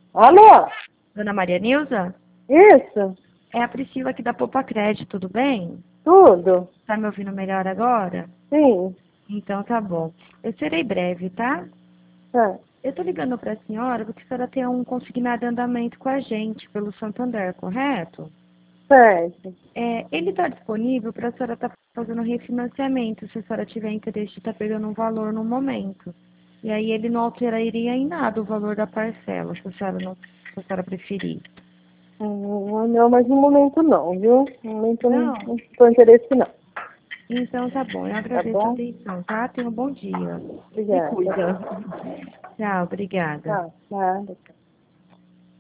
Alô? Dona Maria Nilza? Isso? É a Priscila aqui da Poupa Crédito, tudo bem? Tudo? Tá me ouvindo melhor agora? Sim. Então tá bom. Eu serei breve, tá? Ah, Eu tô ligando pra senhora porque a senhora tem um consignado em andamento com a gente pelo Santander, correto? certo. Ele está disponível para a senhora estar fazendo refinanciamento, se a senhora tiver interesse de estar pegando um valor no momento. E aí ele não alteraria em nada o valor da parcela, se a senhora preferir. Não, mas no momento não, viu? No momento eu Não? não estou interesse não. Então tá bom, eu Tá agradeço a bom? atenção, tá? Tenha um bom dia. Se Obrigada. cuida. Tchau, obrigada. Tá, nada.